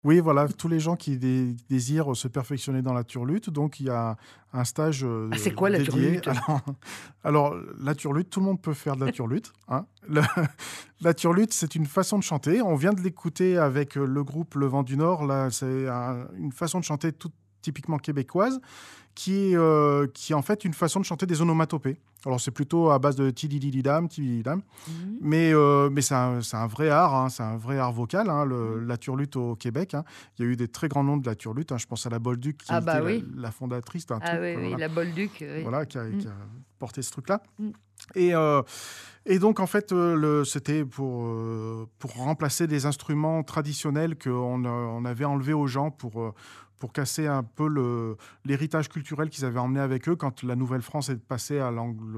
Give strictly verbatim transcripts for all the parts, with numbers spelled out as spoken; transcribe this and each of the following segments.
Oui, voilà, tous les gens qui dé- désirent se perfectionner dans la turlute. Donc, il y a un stage euh, Ah, c'est quoi la dédié. turlute ? Alors, alors, la turlute, tout le monde peut faire de la turlute. Hein. Le- la turlute, c'est une façon de chanter. On vient de l'écouter avec euh, le groupe Le Vent du Nord. Là, c'est un- une façon de chanter toute typiquement québécoise, qui est, euh, qui est en fait une façon de chanter des onomatopées. Alors, c'est plutôt à base de tididididam, tidididam. Mhm. Mais, euh, mais c'est un, c'est un vrai art, hein, c'est un vrai art vocal, hein, le- la turlute au Québec. Hein. Il y a eu des très grands noms de la turlute. Hein. Je pense à la Bolduc, qui Ah était bah la, oui. la fondatrice d'un Ah truc. oui, euh, oui, voilà, la Bolduc. Oui. voilà, qui, a, Mm. qui a porté ce truc-là. Mm. Et, euh, et donc, en fait, euh, le, c'était pour, euh, pour remplacer des instruments traditionnels qu'on on avait enlevés aux gens pour, euh, pour casser un peu le, l'héritage culturel qu'ils avaient emmené avec eux quand la Nouvelle-France est passée à,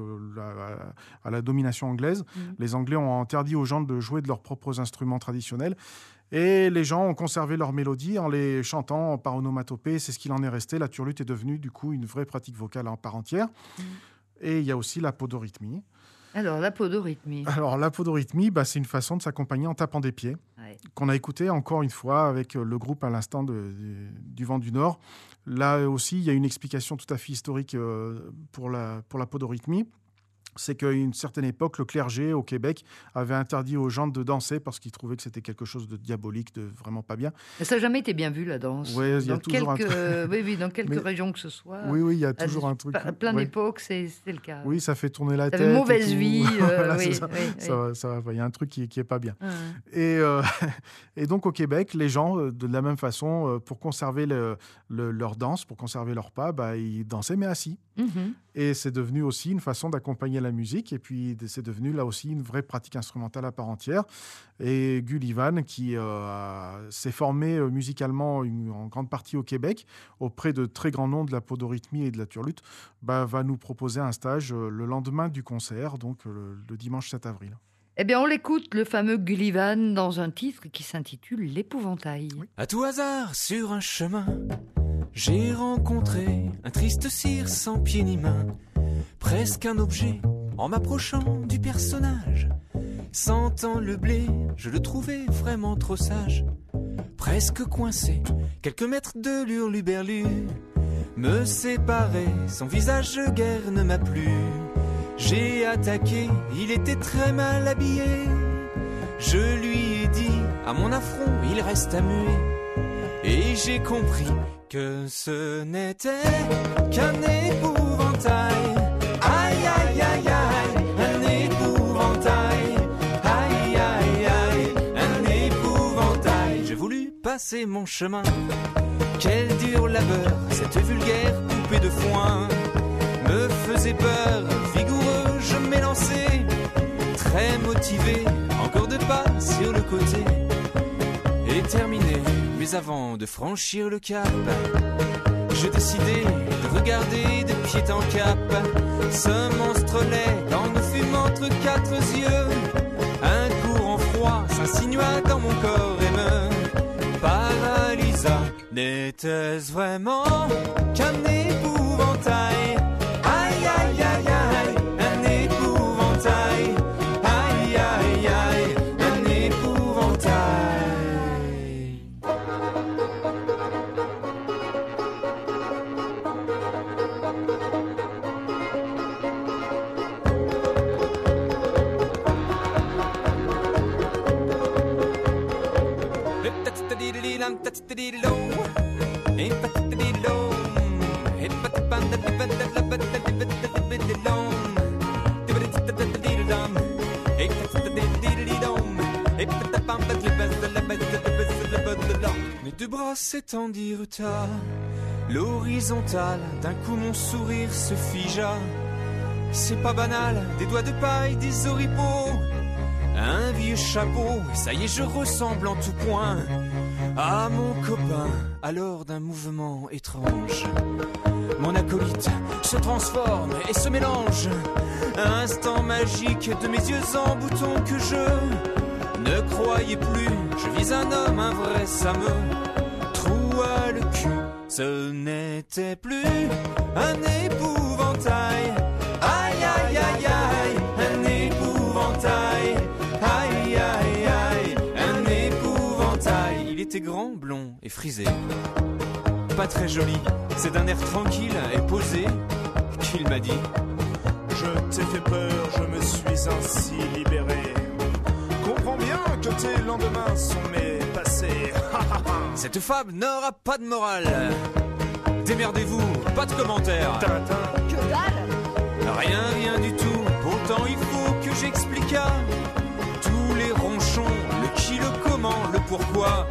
la, à la domination anglaise. Mm. Les Anglais ont interdit aux gens de jouer de leurs propres instruments traditionnels. Et les gens ont conservé leur mélodie en les chantant par onomatopée. C'est ce qu'il en est resté. La turlute est devenue, du coup, une vraie pratique vocale en part entière. Mm. Et il y a aussi la podorythmie. Alors, la podorythmie. Alors, la podorythmie, bah, c'est une façon de s'accompagner en tapant des pieds, Ouais. qu'on a écouté encore une fois avec le groupe à l'instant de, de- du Vent du Nord. Là aussi, il y a une explication tout à fait historique euh, pour la, pour la podorythmie. C'est qu'à une certaine époque, le clergé au Québec avait interdit aux gens de danser parce qu'ils trouvaient que c'était quelque chose de diabolique, de vraiment pas bien. Mais ça n'a jamais été bien vu, la danse. Ouais, il y a dans toujours un quelques, truc. oui, oui, dans quelques Mais- régions que ce soit. Oui, oui, il y a à toujours un truc. À plein ouais. d'époques, c'est, c'était le cas. Oui, ça fait tourner la Ça tête. fait et mauvaise tout. vie. euh, Voilà, c'est oui, ça. oui, Ça oui. va, ça va. Il y a un truc qui, qui est pas bien. Ouais. Et, euh, et donc au Québec, les gens, euh, de la même façon, euh, pour conserver le- le- leur danse, pour conserver leur pas, bah, ils dansaient mais assis. Mhm. Et c'est devenu aussi une façon d'accompagner la musique. Et puis c'est devenu là aussi une vraie pratique instrumentale à part entière. Et Gullivan, qui euh, s'est formé euh, musicalement une- en grande partie au Québec, auprès de très grands noms de la podorythmie et de la turlute, bah, va nous proposer un stage euh, le lendemain du concert, donc euh, le, le dimanche sept avril. Eh bien, on l'écoute, le fameux Gullivan, dans un titre qui s'intitule L'épouvantail. Oui. À tout hasard, sur un chemin, j'ai rencontré un triste cire sans pied ni main, presque un objet en m'approchant du personnage. Sentant le blé, je le trouvais vraiment trop sage, presque coincé, quelques mètres de l'hurluberlu. Me séparer, son visage guère ne m'a plu. J'ai attaqué, il était très mal habillé. Je lui ai dit, à mon affront, il reste muet. Et j'ai compris que ce n'était qu'un épouvantail. Aïe, aïe, aïe, aïe, un épouvantail. Aïe, aïe, aïe, un épouvantail. J'ai voulu passer mon chemin. Quel dur labeur, cette vulgaire poupée de foin me faisait peur, vigoureux, je m'élançais, très motivé, encore deux pas sur le côté, et terminé, mais avant de franchir le cap, je décidai de regarder de pied en cap, ce monstre laid, quand nous fûmes entre quatre yeux, un courant froid s'insinua dans mon corps et me paralysa. N'était-ce vraiment qu'un épouvantail? Aïe, aïe, aïe, aïe, un épouvantail. Aïe, aïe, aïe, un épouvantail. Mes deux bras s'étendirent à l'horizontale. D'un coup mon sourire se figea. C'est pas banal, des doigts de paille, des oripeaux, un vieux chapeau, et ça y est, je ressemble en tout point à mon copain. Alors d'un mouvement étrange, mon acolyte se transforme et se mélange. Instant magique de mes yeux en bouton que je ne croyais plus. Je vis un homme, un vrai fameux trou à le cul. Ce n'était plus un épouvantail. Aïe, aïe, aïe, aïe, un épouvantail. Aïe, aïe, aïe, un épouvantail. Il était était grand, blond et frisé. Pas très joli, c'est d'un air tranquille et posé qu'il m'a dit: Je t'ai fait peur, je me suis ainsi libéré. Comprends bien que tes lendemains sont mes passés. Cette fable n'aura pas de morale. Démerdez-vous, pas de commentaires. Tintin. Que dalle! Rien, rien du tout. Pourtant il faut que j'explique tous les ronchons, le qui, le comment, le pourquoi.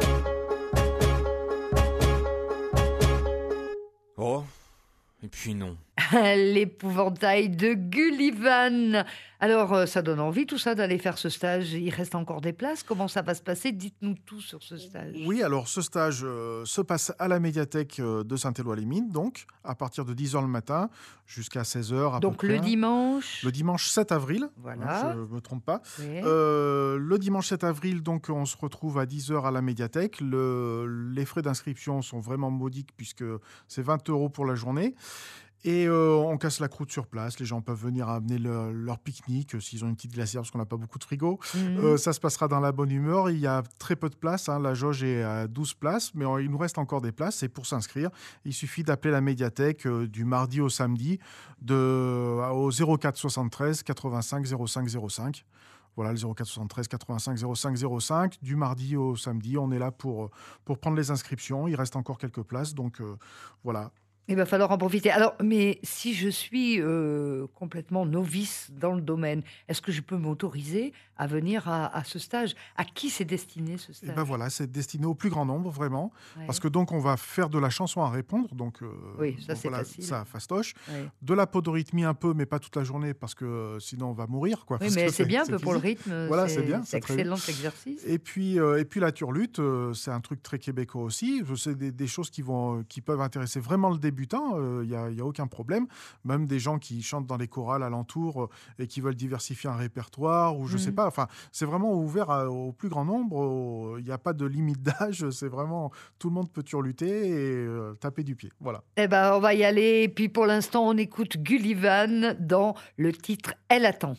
Oh, et puis non. L'épouvantail de Gullivan. Alors, euh, ça donne envie tout ça d'aller faire ce stage. Il reste encore des places. Comment ça va se passer? Dites-nous tout sur ce stage. Oui, alors ce stage euh, se passe à la médiathèque euh, de Saint-Éloi-les-Mines, donc à partir de dix heures le matin jusqu'à seize heures à Donc peu le près. dimanche. Le dimanche sept avril, Voilà. hein, je ne me trompe pas. Oui. Euh, le dimanche sept avril, donc, on se retrouve à dix heures à la médiathèque. Le, les frais d'inscription sont vraiment modiques puisque c'est vingt euros pour la journée. Et euh, on casse la croûte sur place. Les gens peuvent venir amener le- leur pique-nique euh, s'ils ont une petite glacière parce qu'on n'a pas beaucoup de frigo. Mhm. Euh, ça se passera dans la bonne humeur. Il y a très peu de places, hein. La jauge est à douze places, mais euh, il nous reste encore des places. Et pour s'inscrire, il suffit d'appeler la médiathèque euh, du mardi au samedi de, euh, au zéro quatre soixante-treize quatre-vingt-cinq zéro cinq zéro cinq. Voilà, le zéro quatre soixante-treize quatre-vingt-cinq zéro cinq zéro cinq. Du mardi au samedi, on est là pour, pour prendre les inscriptions. Il reste encore quelques places, donc euh, voilà. Il va falloir en profiter. Alors, mais si je suis euh, complètement novice dans le domaine, est-ce que je peux m'autoriser à venir à, à ce stage? À qui c'est destiné ce Et stage? ben voilà, c'est destiné au plus grand nombre, vraiment. Ouais. Parce que donc, on va faire de la chanson à répondre. Donc, euh, Oui, ça, donc c'est voilà, facile. ça fastoche. Ouais. De la podorythmie un peu, mais pas toute la journée, parce que euh, sinon, on va mourir. Quoi, Oui, parce mais que c'est bien un peu physique. pour le rythme. Voilà, c'est bien, C'est c'est très bien. excellent exercice. Et puis, euh, et puis la turlute, euh, c'est un truc très québécois aussi. C'est des, des choses qui, vont, qui peuvent intéresser vraiment le débutant. Il n'y a, y a aucun problème. Même des gens qui chantent dans les chorales alentours euh, et qui veulent diversifier un répertoire ou je Mhm. sais pas. Enfin, c'est vraiment ouvert à- au plus grand nombre. Il n'y a pas de limite d'âge. C'est vraiment tout le monde peut turluter et euh, taper du pied. Voilà. Eh ben, on va y aller. Et puis, pour l'instant, on écoute Gullivan dans le titre Elle attend.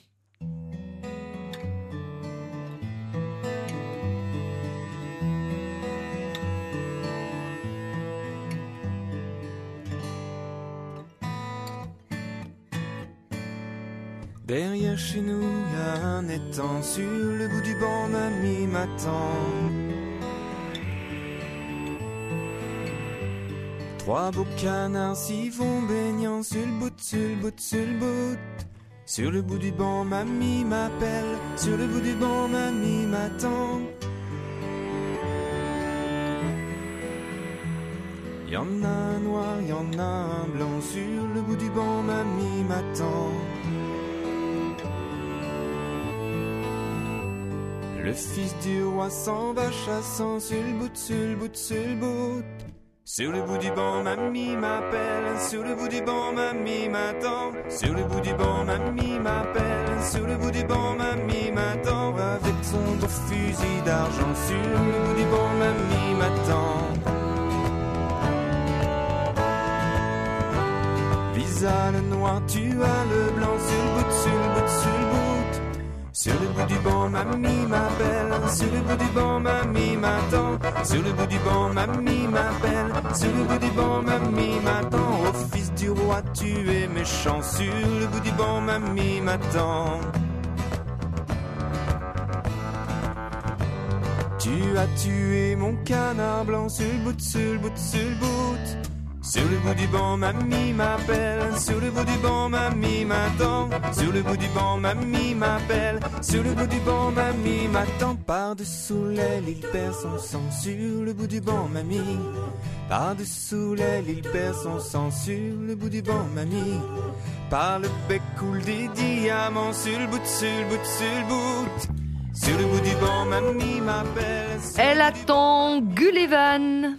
Derrière chez nous, y a un étang. Sur le bout du banc, mamie m'attend. Trois beaux canards s'y vont baignant. Sur le bout, sur le bout, sur le bout. Sur le bout du banc, mamie m'appelle. Sur le bout du banc, mamie m'attend. Y en a un noir, y en a un blanc. Sur le bout du banc, mamie m'attend. Le fils du roi s'en va chassant. Sur le bout, sur le bout, sur le bout. Sur le bout du banc, mamie m'appelle. Sur le bout du banc, mamie m'attend. Sur le bout du banc, mamie m'appelle. Sur le bout du banc, mamie m'attend. Avec son beau fusil d'argent. Sur le bout du banc, mamie m'attend. Visa le noir, tu as le blanc. Sur le bout, sur le bout, sur le bout. Sur le bout du banc, mamie m'appelle. Sur le bout du banc, mamie m'attend. Sur le bout du banc, mamie m'appelle. Sur le bout du banc, mamie m'attend. Ô fils du roi, tu es méchant. Sur le bout du banc, mamie m'attend. Tu as tué mon canard blanc. Sur le bout, sur le bout, sur le bout. Sur le bout du banc, mamie m'appelle. Sur le bout du banc, mamie m'attend. Sur le bout du banc, mamie m'appelle. Sur le bout du banc, mamie m'attend. Par-dessous l'aile, il perd son sang. Sur le bout du banc, mamie. Par-dessous l'aile, il perd son sang. Sur le bout du banc, mamie. Par le bec coulent des diamants. Sur le bout, sur le bout, sur le bout. Sur le bout du banc, mamie m'appelle. Sur Elle le bout du attend Gullivan.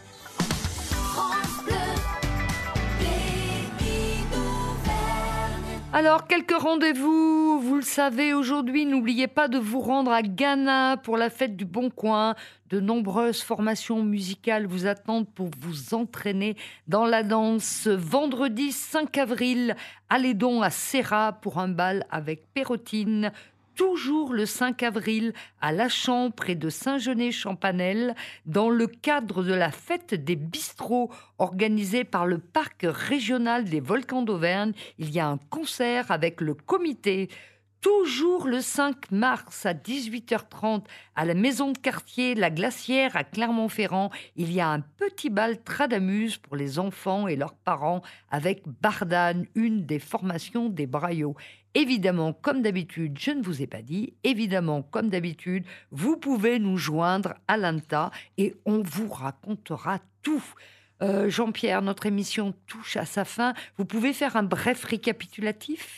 Alors, quelques rendez-vous, vous le savez, aujourd'hui, n'oubliez pas de vous rendre à Ghana pour la fête du Bon Coin. De nombreuses formations musicales vous attendent pour vous entraîner dans la danse. Vendredi cinq avril, allez donc à Serra pour un bal avec Perrotine, toujours le cinq avril à Lachamp, près de Saint-Genès-Champanel, dans le cadre de la fête des bistrots organisée par le parc régional des volcans d'Auvergne. Il y a un concert avec le comité. Toujours le cinq mars à dix-huit heures trente à la maison de quartier La Glacière à Clermont-Ferrand, il y a un petit bal Tradamuse pour les enfants et leurs parents avec Bardane, une des formations des Braillots. Évidemment, comme d'habitude, je ne vous ai pas dit, évidemment, comme d'habitude, vous pouvez nous joindre à l'A N T A et on vous racontera tout. Euh, Jean-Pierre, notre émission touche à sa fin. Vous pouvez faire un bref récapitulatif ?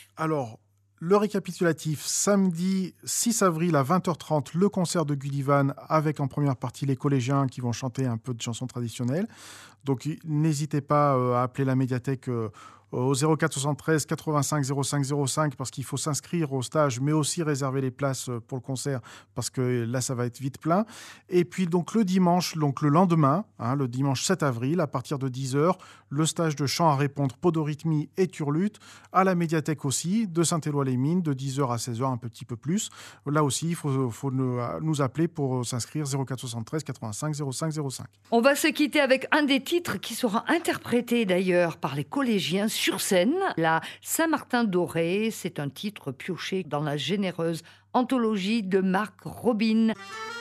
Alors, le récapitulatif, samedi six avril à vingt heures trente, le concert de Gullivan avec en première partie les collégiens qui vont chanter un peu de chansons traditionnelles. Donc n'hésitez pas euh, à appeler la médiathèque euh, au zéro quatre soixante-treize quatre-vingt-cinq zéro cinq zéro cinq parce qu'il faut s'inscrire au stage, mais aussi réserver les places pour le concert parce que là, ça va être vite plein. Et puis donc le dimanche, donc le lendemain, hein, le dimanche sept avril, à partir de dix heures, le stage de chant à répondre, podorythmie et turlute, à la médiathèque aussi, de Saint-Éloi-les-Mines, de dix heures à seize heures, un petit peu plus. Là aussi, il faut, faut nous, nous appeler pour s'inscrire, zéro quatre soixante-treize quatre-vingt-cinq zéro cinq zéro cinq. On va se quitter avec un des titres qui sera interprété d'ailleurs par les collégiens sur scène, la Saint-Martin-Doré. C'est un titre pioché dans la généreuse anthologie de Marc Robin.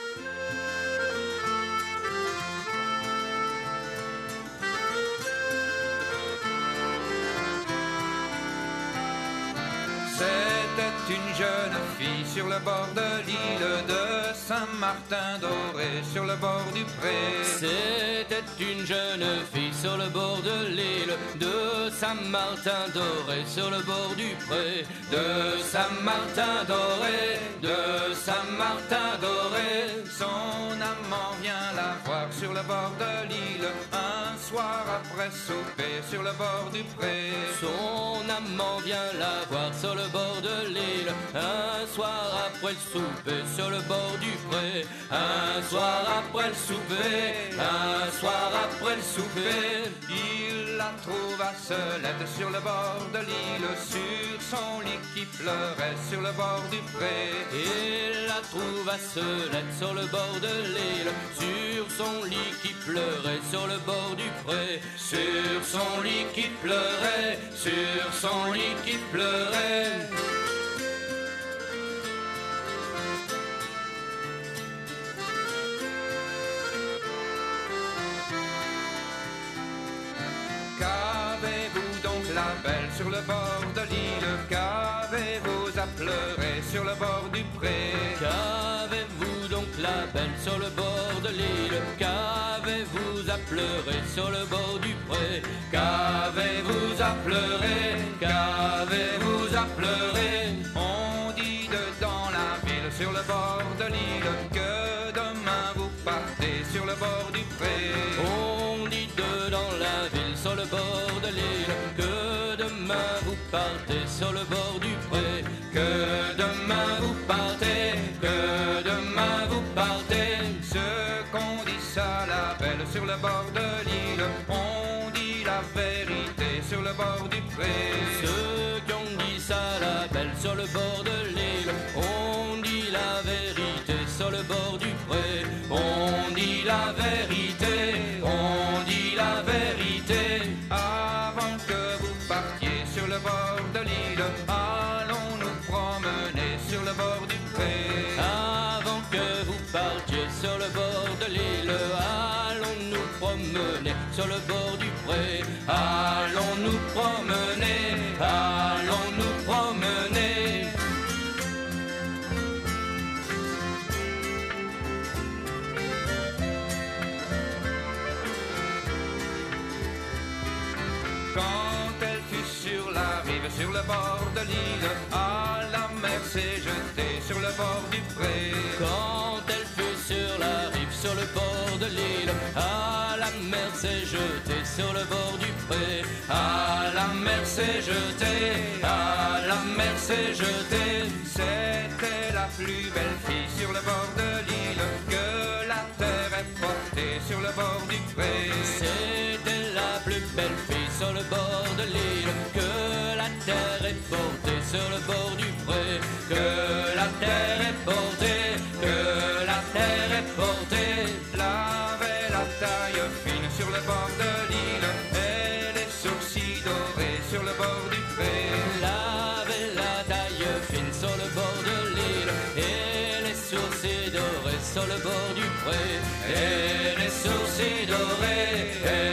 C'était une jeune fille sur le bord de l'île de Saint-Martin-Doré, sur le bord du pré. C'était une jeune fille sur le bord de l'île de Saint-Martin-Doré, sur le bord du pré. De Saint-Martin-Doré, de Saint-Martin-Doré, son amant vient la voir sur le bord de l'île, un soir après souper sur le bord du pré. Son amant vient la voir sur le bord de l'île, un soir après le souper sur le bord du pré. Un soir après le souper, un soir après le souper, il la trouva seulette sur le bord de l'île, sur son lit qui pleurait sur le bord du pré. Il la trouva seulette sur le bord de l'île, sur son lit qui pleurait sur le bord du pré. Sur son lit qui pleurait, sur son lit qui pleurait. Qu'avez-vous donc la belle sur le bord de l'île? Qu'avez-vous à pleurer sur le bord du pré? Qu'avez-vous donc la belle sur le bord de l'île? Qu'avez-vous à pleurer sur le bord du pré? Qu'avez-vous à pleurer? Qu'avez-vous à pleurer? On dit de dans la ville sur le bord de l'île que demain vous partez sur le bord du pré. On dit de dans la ville sur le bord de l'île que demain vous partez sur le bord du pré. Que demain vous partez, que demain vous partez. Ce qu'on dit ça la belle sur le bord de l'île, on dit la vérité sur le bord du pré. Ceux qui ont dit ça la belle sur le bord de l'île, on dit la vérité sur le bord du pré. On dit la vérité, on dit la vérité. Avant que vous partiez sur le bord de l'île, allons nous promener sur le bord du pré. Avant que vous partiez sur le bord de l'île, allons nous promener sur le bord du pré. Allons nous promener, allons nous promener. Quand elle fut sur la rive, sur le bord de l'île, à la mer s'est jetée sur le bord du pré. Quand elle fut sur la rive, sur le bord de l'île, à la mer s'est jetée sur le bord du pré. À la mer s'est jetée, à la mer s'est jetée. C'était la plus belle fille sur le bord de l'île que la terre ait portée sur le bord du pré. C'était la plus belle fille sur le bord de l'île que la terre ait portée sur le bord du pré. Que la terre sur le bord de l'île, et les sourcils dorés sur le bord du pré. Lavez la taille fine sur le bord de l'île, et les sourcils dorés sur le bord du pré. Et les sourcils dorés, et